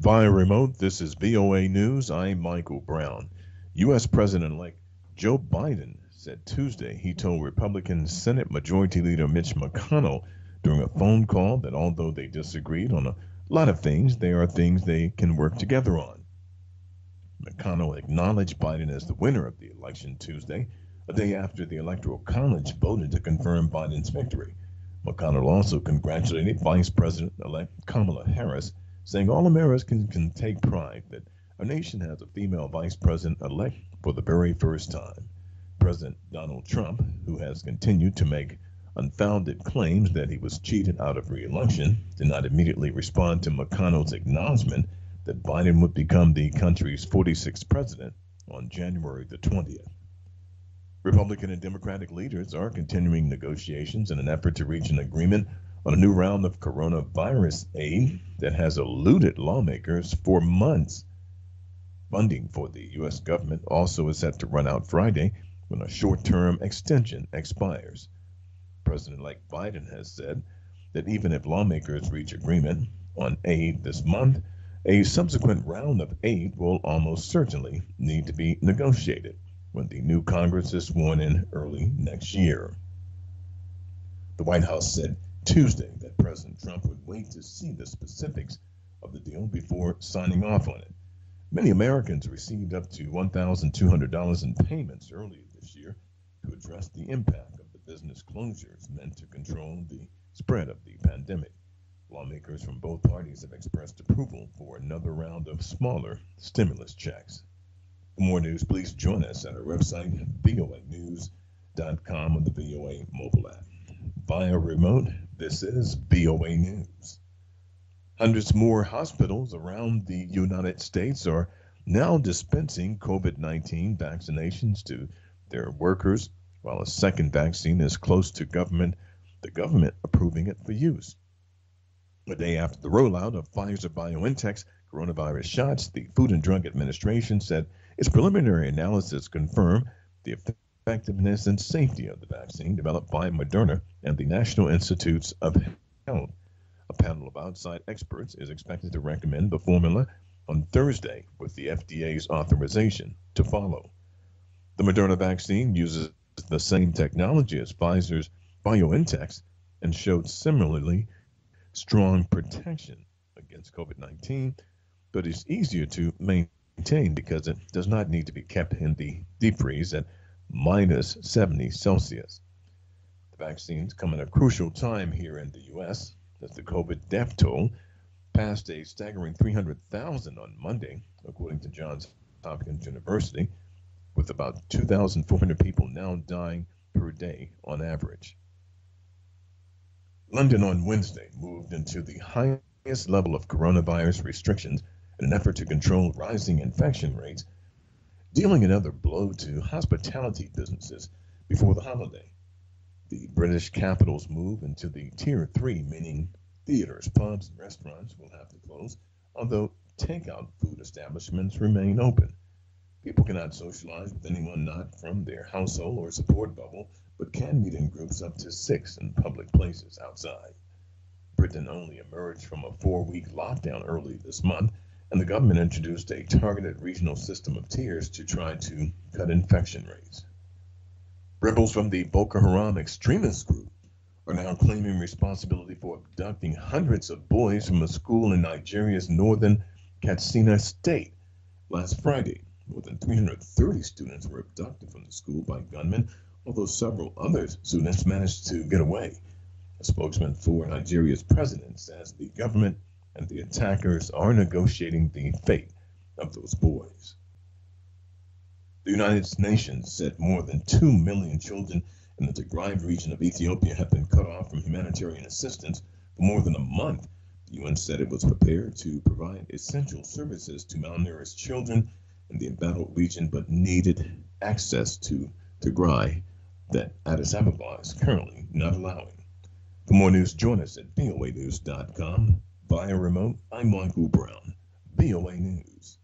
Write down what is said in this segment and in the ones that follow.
Via remote, this is VOA News. I'm Michael Brown. U.S. President-elect Joe Biden said Tuesday he told Republican Senate Majority Leader Mitch McConnell during a phone call that although they disagreed on a lot of things, there are things they can work together on. McConnell acknowledged Biden as the winner of the election Tuesday, a day after the Electoral College voted to confirm Biden's victory. McConnell also congratulated Vice President-elect Kamala Harris, saying all Americans can take pride that our nation has a female vice president-elect for the very first time. President Donald Trump, who has continued to make unfounded claims that he was cheated out of re-election, did not immediately respond to McConnell's acknowledgement that Biden would become the country's 46th president on January the 20th. Republican and Democratic leaders are continuing negotiations in an effort to reach an agreement on a new round of coronavirus aid that has eluded lawmakers for months. Funding for the U.S. government also is set to run out Friday when a short-term extension expires. President-elect Biden has said that even if lawmakers reach agreement on aid this month, a subsequent round of aid will almost certainly need to be negotiated when the new Congress is sworn in early next year. The White House said Tuesday that President Trump would wait to see the specifics of the deal before signing off on it. Many Americans received up to $1,200 in payments earlier this year to address the impact of the business closures meant to control the spread of the pandemic. Lawmakers from both parties have expressed approval for another round of smaller stimulus checks. For more news, please join us at our website, voanews.com, on the VOA mobile app. Via remote, this is VOA News. Hundreds more hospitals around the United States are now dispensing COVID-19 vaccinations to their workers, while a second vaccine is close to the government approving it for use. A day after the rollout of Pfizer-BioNTech's coronavirus shots, the Food and Drug Administration said its preliminary analysis confirmed the effectiveness and safety of the vaccine developed by Moderna and the National Institutes of Health. A panel of outside experts is expected to recommend the formula on Thursday, with the FDA's authorization to follow. The Moderna vaccine uses the same technology as Pfizer's BioNTech's and showed similarly strong protection against COVID-19, but is easier to maintain because it does not need to be kept in the deep freeze at minus 70 Celsius. The vaccines come at a crucial time here in the U.S. as the COVID death toll passed a staggering 300,000 on Monday, according to Johns Hopkins University, with about 2,400 people now dying per day on average. London on Wednesday moved into the highest level of coronavirus restrictions in an effort to control rising infection rates, dealing another blow to hospitality businesses before the holiday. The British capital's move into the Tier 3, meaning theaters, pubs, and restaurants will have to close, although takeout food establishments remain open. People cannot socialize with anyone not from their household or support bubble, but can meet in groups up to 6 in public places outside. Britain only emerged from a 4-week lockdown early this month, and the government introduced a targeted regional system of tiers to try to cut infection rates. Rebels from the Boko Haram extremist group are now claiming responsibility for abducting hundreds of boys from a school in Nigeria's northern Katsina state. Last Friday, more than 330 students were abducted from the school by gunmen, although several other students managed to get away. A spokesman for Nigeria's president says the government and the attackers are negotiating the fate of those boys. The United Nations said more than 2 million children in the Tigray region of Ethiopia have been cut off from humanitarian assistance for more than a month. The UN said it was prepared to provide essential services to malnourished children in the embattled region, but needed access to Tigray that Addis Ababa is currently not allowing. For more news, join us at voanews.com. Via remote, I'm Michael Brown, VOA News.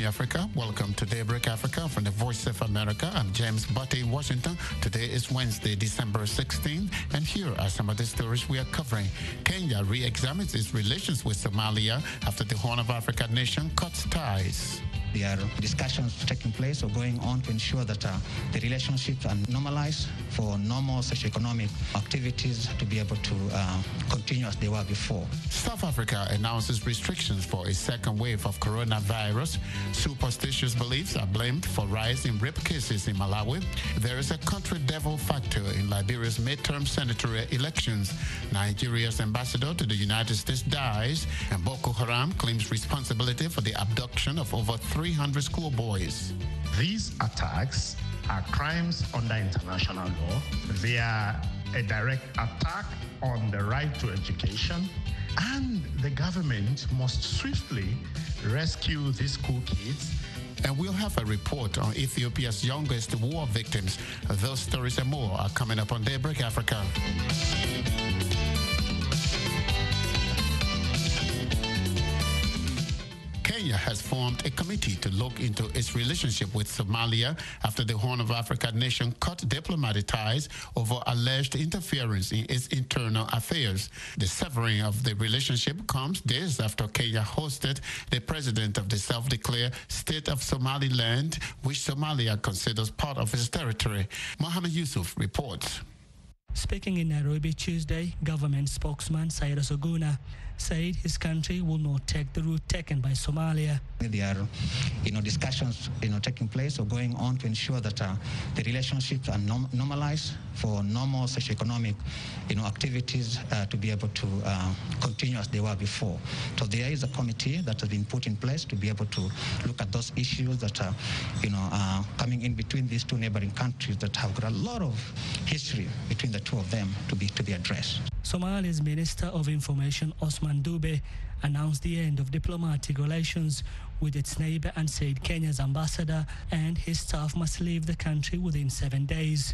Africa. Welcome to Daybreak Africa from the Voice of America. I'm James Butte in Washington. Today is Wednesday, December 16th, and here are some of the stories we are covering. Kenya re-examines its relations with Somalia after the Horn of Africa nation cuts ties. There are discussions taking place or going on to ensure that the relationships are normalized for normal socioeconomic activities to be able to continue as they were before. South Africa announces restrictions for a second wave of coronavirus. Superstitious beliefs are blamed for rise in rape cases in Malawi. There is a country devil factor in Liberia's midterm senatorial elections. Nigeria's ambassador to the United States dies, and Boko Haram claims responsibility for the abduction of over 300 schoolboys. These attacks are crimes under international law. They are a direct attack on the right to education, and the government must swiftly rescue these school kids. And we'll have a report on Ethiopia's youngest war victims. Those stories and more are coming up on Daybreak Africa. Kenya has formed a committee to look into its relationship with Somalia after the Horn of Africa nation cut diplomatic ties over alleged interference in its internal affairs. The severing of the relationship comes days after Kenya hosted the president of the self-declared state of Somaliland, which Somalia considers part of its territory. Mohammed Yusuf reports. Speaking in Nairobi Tuesday, government spokesman Cyrus Oguna said his country will not take the route taken by Somalia. There are, discussions, taking place or going on to ensure that the relationships are normalized for normal socioeconomic, activities to be able to continue as they were before. So there is a committee that has been put in place to be able to look at those issues that are, coming in between these two neighboring countries that have got a lot of history between the two of them to be addressed. Somalia's Minister of Information, Osman Dube, announced the end of diplomatic relations with its neighbor and said Kenya's ambassador and his staff must leave the country within 7 days.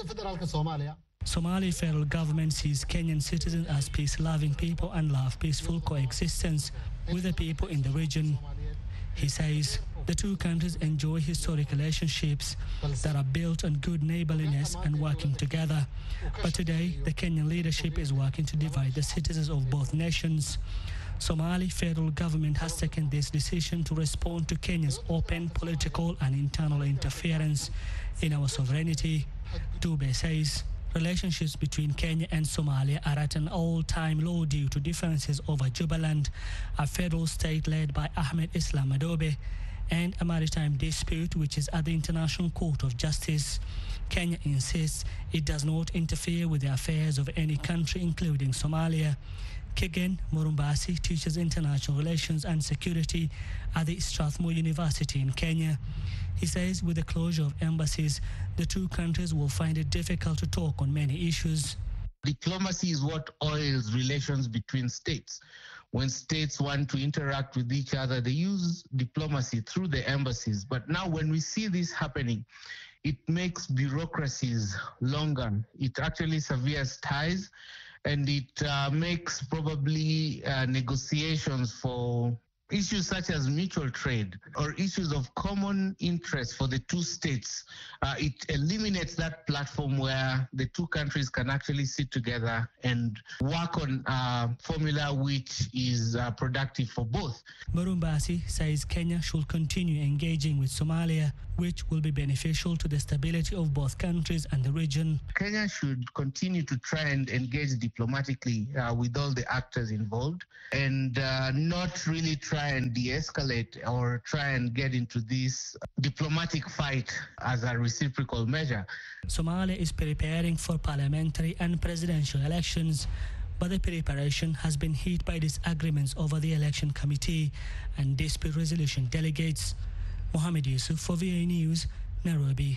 Somali federal government sees Kenyan citizens as peace-loving people and love peaceful coexistence with the people in the region. He says the two countries enjoy historic relationships that are built on good neighborliness and working together. But today, the Kenyan leadership is working to divide the citizens of both nations. Somali federal government has taken this decision to respond to Kenya's open political and internal interference in our sovereignty. Dube says relationships between Kenya and Somalia are at an all-time low due to differences over Jubaland, a federal state led by Ahmed Islam Madobe, and a maritime dispute which is at the International Court of Justice. Kenya insists it does not interfere with the affairs of any country, including Somalia. Kigen Murumbasi teaches international relations and security at the Strathmore University in Kenya. He says with the closure of embassies, the two countries will find it difficult to talk on many issues. Diplomacy is what oils relations between states. When states want to interact with each other, they use diplomacy through the embassies. But now when we see this happening, it makes bureaucracies longer. It actually severs ties, and it makes probably negotiations for issues such as mutual trade or issues of common interest for the two states. It eliminates that platform where the two countries can actually sit together and work on a formula which is productive for both. Murumbasi says Kenya should continue engaging with Somalia, which will be beneficial to the stability of both countries and the region. Kenya should continue to try and engage diplomatically with all the actors involved and not really try and de-escalate or try and get into this diplomatic fight as a reciprocal measure. Somalia is preparing for parliamentary and presidential elections, but the preparation has been hit by disagreements over the election committee and dispute resolution delegates. Mohammed Yusuf for VOA News, Nairobi.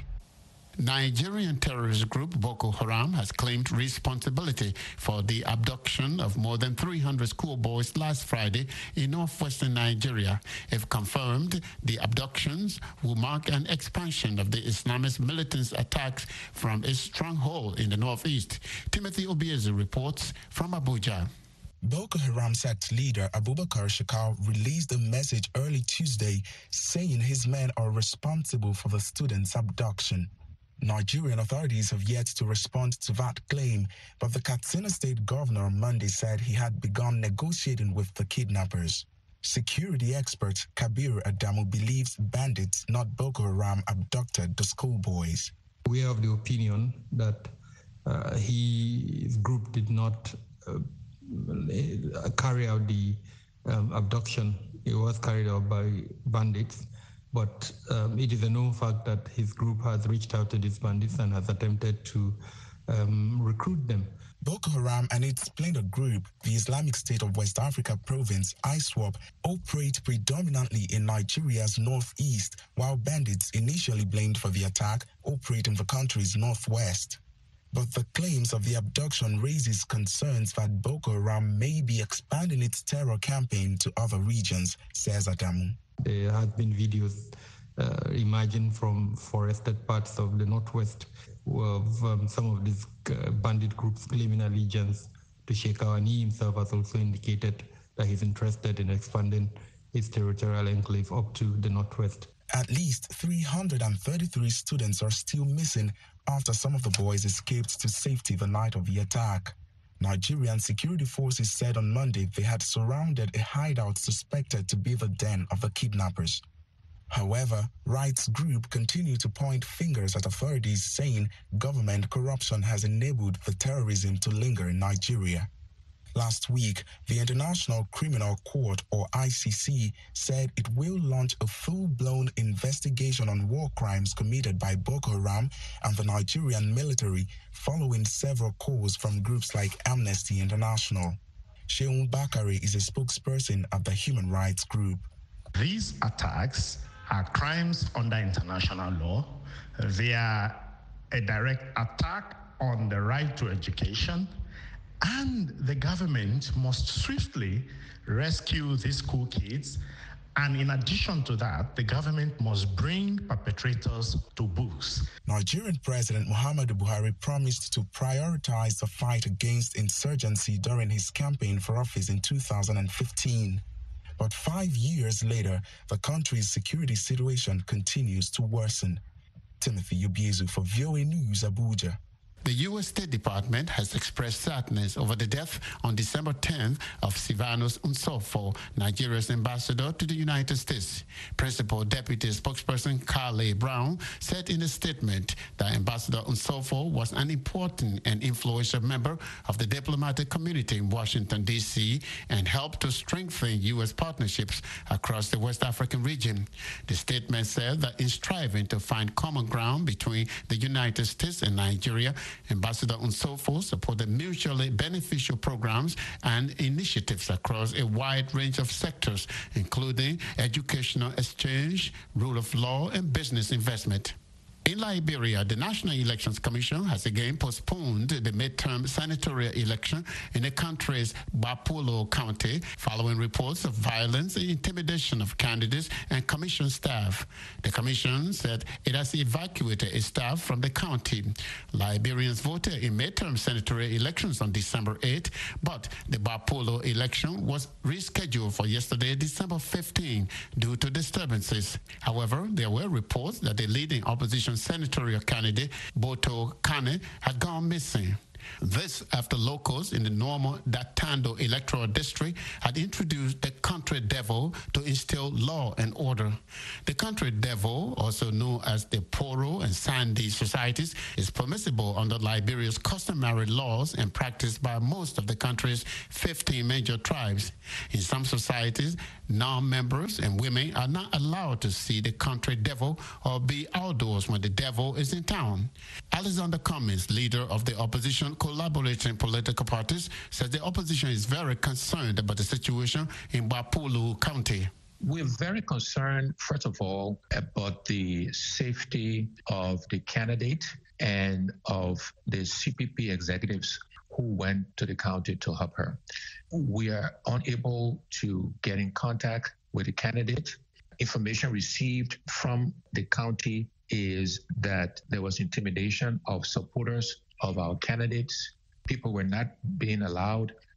Nigerian terrorist group Boko Haram has claimed responsibility for the abduction of more than 300 schoolboys last Friday in northwestern Nigeria. If confirmed, the abductions will mark an expansion of the Islamist militants' attacks from its stronghold in the northeast. Timothy Obiezu reports from Abuja. Boko Haram sect leader Abubakar Shekau released a message early Tuesday saying his men are responsible for the student's abduction. Nigerian authorities have yet to respond to that claim, but the Katsina State governor on Monday said he had begun negotiating with the kidnappers. Security expert Kabir Adamu believes bandits, not Boko Haram, abducted the schoolboys. We are of the opinion that his group did not carry out the abduction. It was carried out by bandits, but it is a known fact that his group has reached out to these bandits and has attempted to recruit them. Boko Haram and its splinter group, the Islamic State of West Africa Province, ISWAP, operate predominantly in Nigeria's northeast, while bandits initially blamed for the attack operate in the country's northwest. But the claims of the abduction raises concerns that Boko Haram may be expanding its terror campaign to other regions, says Adamu. There have been videos emerging from forested parts of the northwest of some of these bandit groups claiming allegiance to Shekau, and he himself has also indicated that he's interested in expanding his territorial enclave up to the northwest. At least 333 students are still missing after some of the boys escaped to safety the night of the attack. Nigerian security forces said on Monday they had surrounded a hideout suspected to be the den of the kidnappers. However, rights groups continue to point fingers at authorities, saying government corruption has enabled the terrorism to linger in Nigeria. Last week, the International Criminal Court, or ICC, said it will launch a full-blown investigation on war crimes committed by Boko Haram and the Nigerian military, following several calls from groups like Amnesty International. Sheun Bakare is a spokesperson of the human rights group. These attacks are crimes under international law. They are a direct attack on the right to education, and the government must swiftly rescue these school kids. And in addition to that, the government must bring perpetrators to books. Nigerian President Muhammadu Buhari promised to prioritize the fight against insurgency during his campaign for office in 2015. But 5 years later, the country's security situation continues to worsen. Timothy Ubiezu for VOA News, Abuja. The U.S. State Department has expressed sadness over the death on December 10th of Silvanus Unsofo, Nigeria's ambassador to the United States. Principal Deputy Spokesperson Carly Brown said in a statement that Ambassador Unsofo was an important and influential member of the diplomatic community in Washington, D.C., and helped to strengthen U.S. partnerships across the West African region. The statement said that in striving to find common ground between the United States and Nigeria, Ambassador Unsofo supported mutually beneficial programs and initiatives across a wide range of sectors, including educational exchange, rule of law, and business investment. In Liberia, the National Elections Commission has again postponed the midterm senatorial election in the country's Bapolo County following reports of violence and intimidation of candidates and commission staff. The commission said it has evacuated its staff from the county. Liberians voted in midterm senatorial elections on December 8, but the Bapolo election was rescheduled for yesterday, December 15, due to disturbances. However, there were reports that the leading opposition senatorial candidate Boto Kane had gone missing. This after locals in the Normo Datando electoral district had introduced the country devil to instill law and order. The country devil, also known as the Poro and Sandy societies, is permissible under Liberia's customary laws and practiced by most of the country's 15 major tribes. In some societies, non-members and women are not allowed to see the country devil or be outdoors when the devil is in town. Alexander Cummings, leader of the opposition collaborating political parties, says the opposition is very concerned about the situation in Bapolo County. We're very concerned, first of all, about the safety of the candidate and of the CPP executives who went to the county to help her. We are unable to get in contact with the candidate. Information received from the county is that there was intimidation of supporters of our candidates. People were not being allowed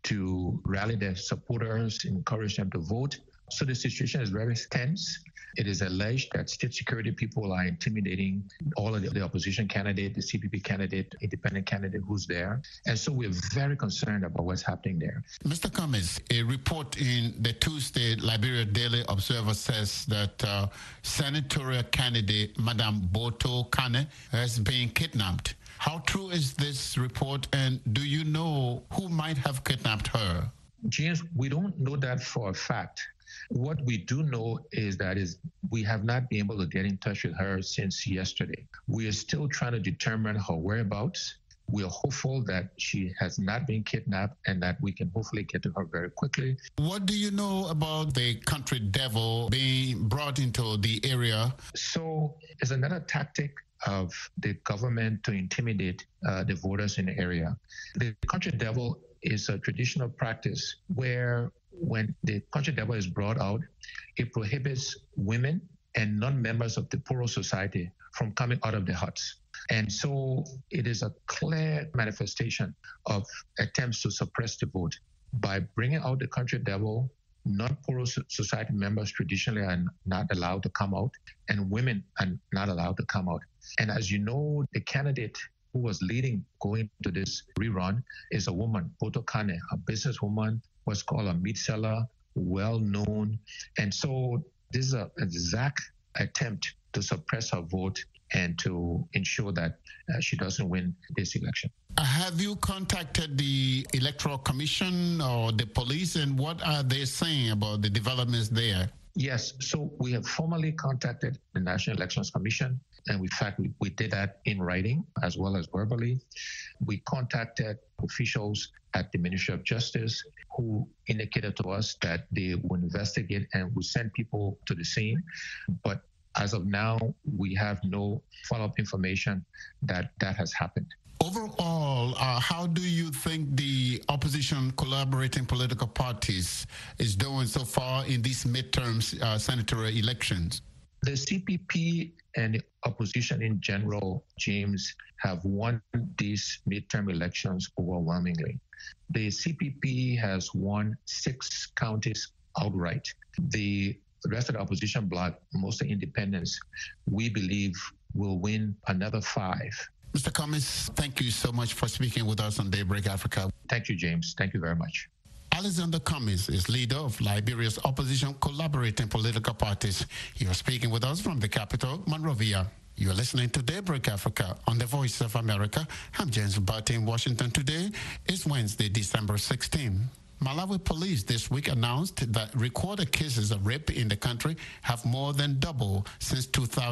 to rally their supporters, encourage them to vote. So the situation is very tense. It is alleged that state security people are intimidating all of the opposition candidate, the CPP candidate, independent candidate who's there. And so we're very concerned about what's happening there. Mr. Cummins, a report in the Tuesday Liberia Daily Observer says that senatorial candidate Madame Boto Kane has been kidnapped. How true is this report, and do you know who might have kidnapped her? James, we don't know that for a fact. What we do know is that we have not been able to get in touch with her since yesterday. We are still trying to determine her whereabouts. We are hopeful that she has not been kidnapped and that we can hopefully get to her very quickly. What do you know about the country devil being brought into the area? So it's another tactic of the government to intimidate the voters in the area. The country devil is a traditional practice where when the country devil is brought out, it prohibits women and non-members of the poorer society from coming out of their huts. And so it is a clear manifestation of attempts to suppress the vote. By bringing out the country devil, non-poorer society members traditionally are not allowed to come out, and women are not allowed to come out. And as you know, the candidate who was leading going to this rerun is a woman, Boto Kane, a businesswoman, what's called a meat seller, well-known. And so this is an exact attempt to suppress her vote and to ensure that she doesn't win this election. Have you contacted the Electoral Commission or the police, and what are they saying about the developments there? Yes, so we have formally contacted the National Elections Commission, and in fact, we did that in writing as well as verbally. We contacted officials at the Ministry of Justice who indicated to us that they will investigate and will send people to the scene. But as of now, we have no follow-up information that has happened. Overall, how do you think the opposition collaborating political parties is doing so far in these midterms senatorial elections? The CPP and the opposition in general, James, have won these midterm elections overwhelmingly. The CPP has won 6 counties outright. The rest of the opposition bloc, mostly independents, we believe will win another 5. Mr. Cummins, thank you so much for speaking with us on Daybreak Africa. Thank you, James. Thank you very much. Alexander Cummins is leader of Liberia's opposition collaborating political parties. He was speaking with us from the capital, Monrovia. You're listening to Daybreak Africa on the Voice of America. I'm James Barty in Washington. Today is Wednesday, December 16. Malawi police this week announced that recorded cases of rape in the country have more than doubled since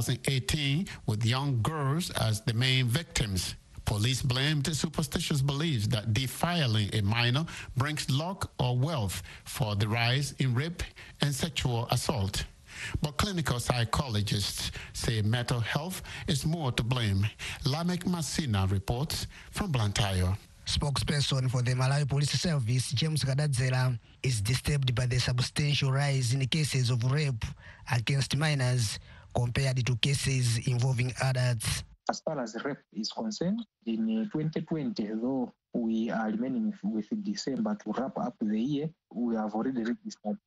2018, with young girls as the main victims. Police blamed superstitious beliefs that defiling a minor brings luck or wealth for the rise in rape and sexual assault. But clinical psychologists say mental health is more to blame. Lamek Masina reports from Blantyre. Spokesperson for the Malawi Police Service, James Kadadzela, is disturbed by the substantial rise in cases of rape against minors compared to cases involving adults. As far as rape is concerned, in 2020, though we are remaining with December to wrap up the year, we have already registered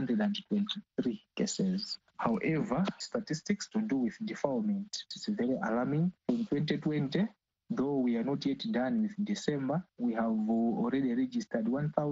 223 cases. However, statistics to do with defilement is very alarming. In 2020, though we are not yet done with December, we have already registered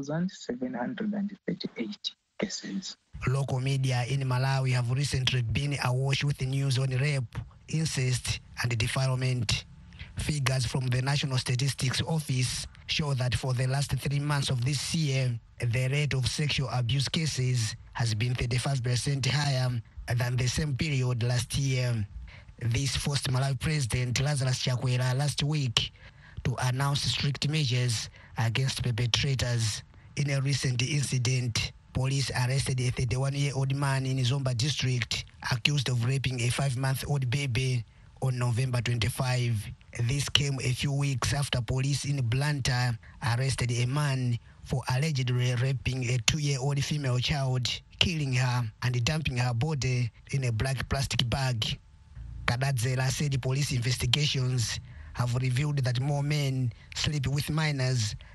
1,738 cases. Local media in Malawi have recently been awash with the news on rape, incest, and defilement. Figures from the National Statistics Office show that for the last 3 months of this year, the rate of sexual abuse cases has been 35% higher than the same period last year. This forced Malawi President Lazarus Chakwera last week to announce strict measures against perpetrators. In a recent incident, police arrested a 31-year-old man in Zomba district accused of raping a 5-month-old baby on November 25. This came a few weeks after police in Blantyre arrested a man for allegedly raping a 2-year-old female child, killing her and dumping her body in a black plastic bag. Kadadzela said police investigations have revealed that more men sleep with minors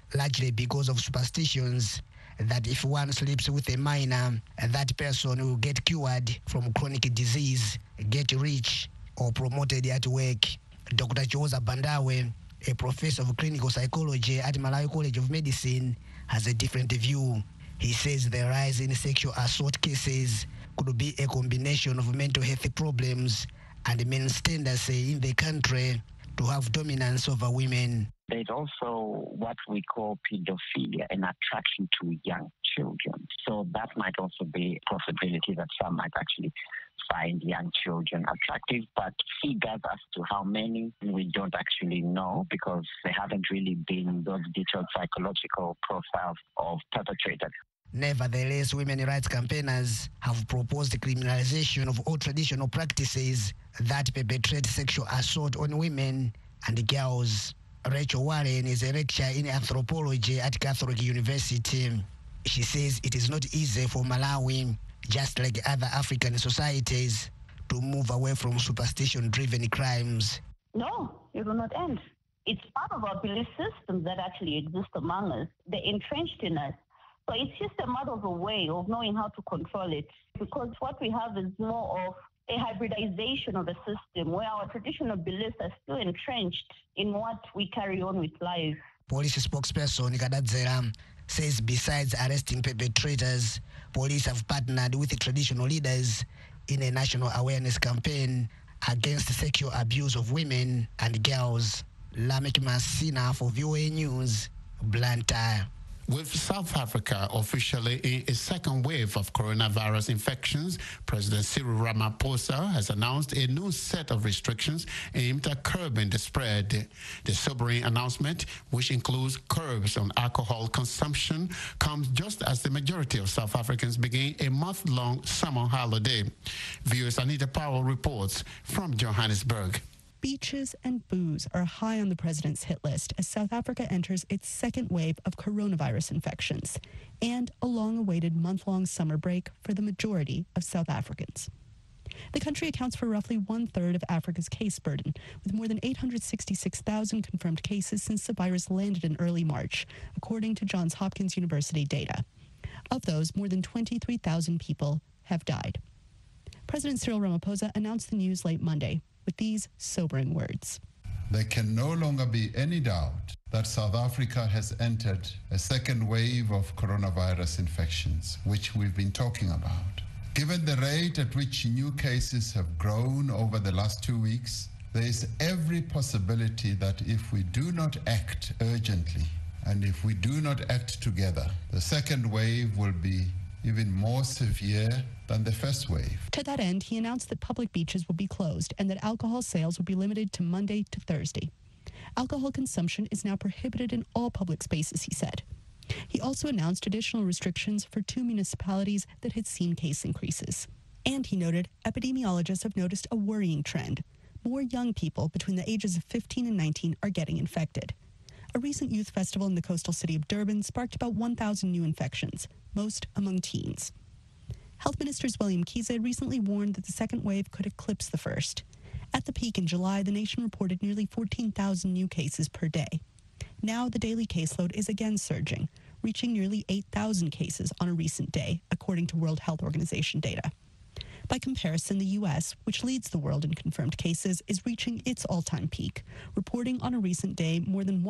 largely because of superstitions that if one sleeps with a minor, that person will get cured from chronic disease, get rich, or promoted at work. Dr. Joza Bandawe, a professor of clinical psychology at Malawi College of Medicine, has a different view. He says the rise in sexual assault cases could be a combination of mental health problems and men's tendency in the country to have dominance over women. There's also what we call pedophilia, an attraction to young children. So that might also be a possibility that some might actually find young children attractive, but figures as to how many we don't actually know because there haven't really been those detailed psychological profiles of perpetrators. Nevertheless, women rights campaigners have proposed the criminalization of all traditional practices that perpetrate sexual assault on women and girls. Rachel Warren is a lecturer in anthropology at Catholic University. She says it is not easy for Malawi, just like other African societies, to move away from superstition-driven crimes. No, it will not end. It's part of our belief system that actually exist among us. They're entrenched in us. So it's just a matter of a way of knowing how to control it, because what we have is more of a hybridization of a system where our traditional beliefs are still entrenched in what we carry on with life. Police spokesperson Kadadzera says besides arresting perpetrators, police have partnered with the traditional leaders in a national awareness campaign against sexual abuse of women and girls. Lamek Masina for VOA News, Blantyre. With South Africa officially in a second wave of coronavirus infections, President Cyril Ramaphosa has announced a new set of restrictions aimed at curbing the spread. The sobering announcement, which includes curbs on alcohol consumption, comes just as the majority of South Africans begin a month-long summer holiday. Viewers Anita Powell reports from Johannesburg. Beaches and booze are high on the president's hit list as South Africa enters its second wave of coronavirus infections and a long-awaited month-long summer break for the majority of South Africans. The country accounts for roughly one-third of Africa's case burden, with more than 866,000 confirmed cases since the virus landed in early March, according to Johns Hopkins University data. Of those, more than 23,000 people have died. President Cyril Ramaphosa announced the news late Monday with these sobering words. There can no longer be any doubt that South Africa has entered a second wave of coronavirus infections, which we've been talking about. Given the rate at which new cases have grown over the last 2 weeks, there is every possibility that if we do not act urgently and if we do not act together, the second wave will be even more severe than the first wave. To that end, he announced that public beaches will be closed and that alcohol sales will be limited to Monday to Thursday. Alcohol consumption is now prohibited in all public spaces, he said. He also announced additional restrictions for 2 municipalities that had seen case increases. And he noted epidemiologists have noticed a worrying trend. More young people between the ages of 15 and 19 are getting infected. A recent youth festival in the coastal city of Durban sparked about 1,000 new infections, most among teens. Health Minister William Kize recently warned that the second wave could eclipse the first. At the peak in July, the nation reported nearly 14,000 new cases per day. Now the daily caseload is again surging, reaching nearly 8,000 cases on a recent day, according to World Health Organization data. By comparison, the U.S., which leads the world in confirmed cases, is reaching its all-time peak, reporting on a recent day more than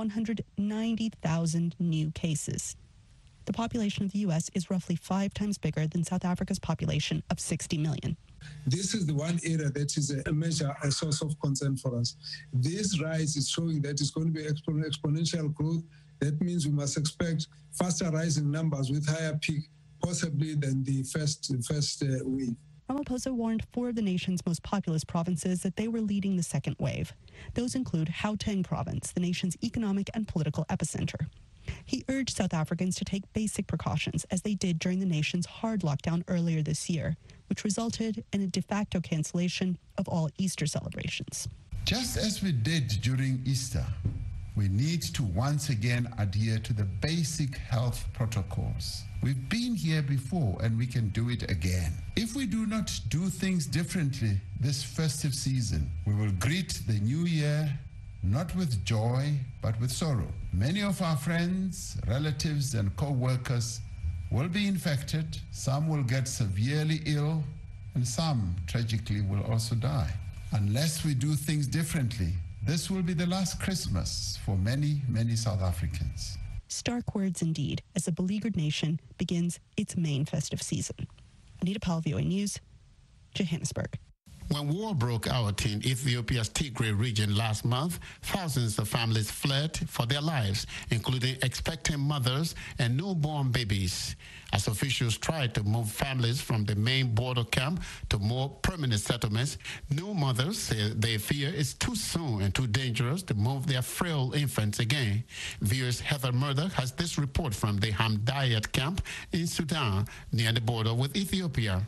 190,000 new cases. The population of the U.S. is roughly 5 times bigger than South Africa's population of 60 million. This is the one area that is a source of concern for us. This rise is showing that it's going to be exponential growth. That means we must expect faster rising numbers with higher peak, possibly than the first wave. Ramaphosa warned 4 of the nation's most populous provinces that they were leading the second wave. Those include Gauteng province, the nation's economic and political epicenter. He urged South Africans to take basic precautions as they did during the nation's hard lockdown earlier this year, which resulted in a de facto cancellation of all Easter celebrations. Just as we did during Easter, we need to once again adhere to the basic health protocols. We've been here before and we can do it again. If we do not do things differently this festive season, we will greet the new year not with joy, but with sorrow. Many of our friends, relatives, and co-workers will be infected. Some will get severely ill, and some, tragically, will also die. Unless we do things differently, this will be the last Christmas for many, many South Africans. Stark words indeed, as a beleaguered nation begins its main festive season. Anita Powell, VOA News, Johannesburg. When war broke out in Ethiopia's Tigray region last month, thousands of families fled for their lives, including expectant mothers and newborn babies. As officials tried to move families from the main border camp to more permanent settlements, new mothers say they fear it's too soon and too dangerous to move their frail infants again. VOA's Heather Murdoch has this report from the Hamdayat camp in Sudan, near the border with Ethiopia.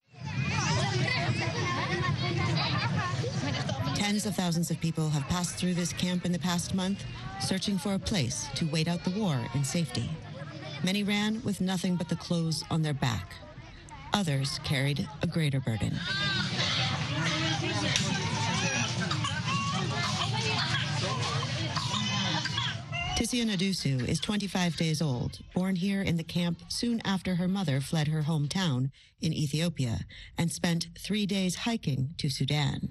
Tens of thousands of people have passed through this camp in the past month, searching for a place to wait out the war in safety. Many ran with nothing but the clothes on their back. Others carried a greater burden. Tisia Nadusu is 25 days old, born here in the camp soon after her mother fled her hometown in Ethiopia and spent 3 days hiking to Sudan.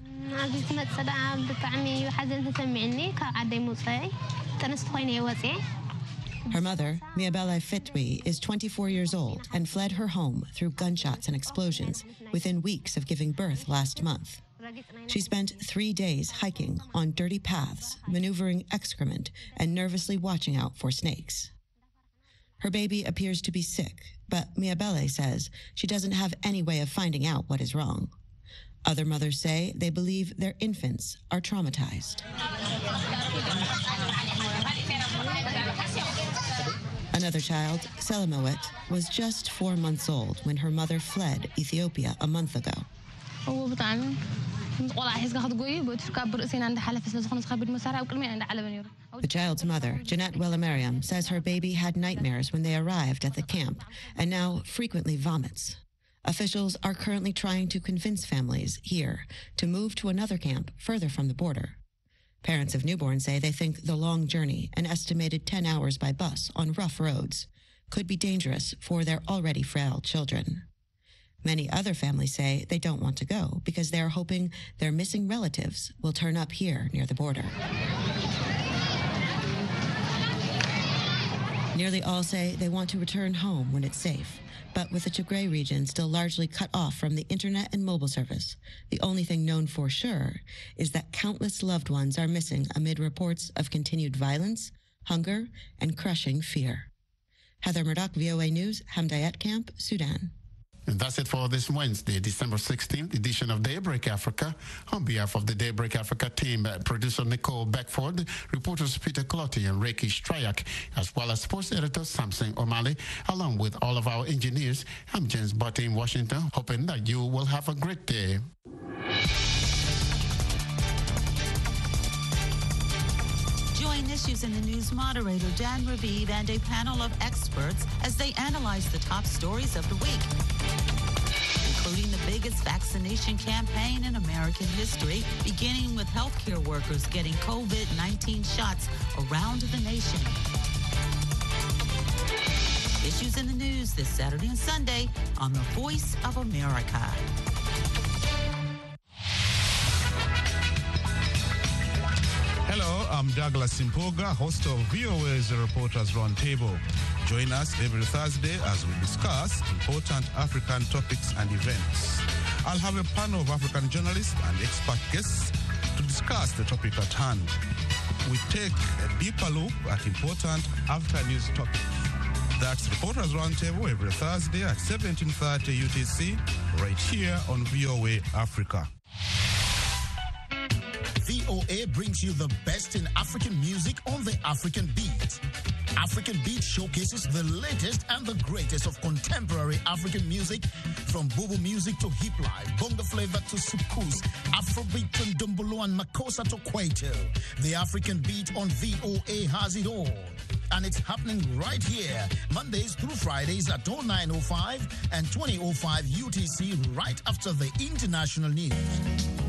Her mother, Miabele Fitwi, is 24 years old and fled her home through gunshots and explosions within weeks of giving birth last month. She spent 3 days hiking on dirty paths, maneuvering excrement, and nervously watching out for snakes. Her baby appears to be sick, but Miabele says she doesn't have any way of finding out what is wrong. Other mothers say they believe their infants are traumatized. Another child, Selamowet, was just 4 months old when her mother fled Ethiopia a month ago. The child's mother, Jeanette Wellamariam, says her baby had nightmares when they arrived at the camp and now frequently vomits. Officials are currently trying to convince families here to move to another camp further from the border. Parents of newborns say they think the long journey, an estimated 10 hours by bus on rough roads, could be dangerous for their already frail children. Many other families say they don't want to go because they are hoping their missing relatives will turn up here near the border. Nearly all say they want to return home when it's safe, but with the Tigray region still largely cut off from the internet and mobile service, the only thing known for sure is that countless loved ones are missing amid reports of continued violence, hunger, and crushing fear. Heather Murdoch, VOA News, Hamdayat Camp, Sudan. And that's it for this Wednesday, December 16th edition of Daybreak Africa. On behalf of the Daybreak Africa team, producer Nicole Beckford, reporters Peter Clotti and Reiki Strayak, as well as sports editor Samson O'Malley, along with all of our engineers, I'm James Butte in Washington, hoping that you will have a great day. Join Issues in the News moderator Dan Ravid and a panel of experts as they analyze the top stories of the week, including the biggest vaccination campaign in American history, beginning with healthcare workers getting COVID-19 shots around the nation. Issues in the News this Saturday and Sunday on The Voice of America. Hello, I'm Douglas Simpoga, host of VOA's Reporters Roundtable. Join us every Thursday as we discuss important African topics and events. I'll have a panel of African journalists and expert guests to discuss the topic at hand. We take a deeper look at important African news topics. That's Reporters Roundtable every Thursday at 17:30 UTC, right here on VOA Africa. VOA brings you the best in African music on the African Beat. African Beat showcases the latest and the greatest of contemporary African music, from Bobo music to hip life, bongo flavor to soukous, Afrobeat to Ndombolo and Makossa to Kwaito. The African Beat on VOA has it all. And it's happening right here, Mondays through Fridays at 09:05 and 20:05 UTC, right after the international news.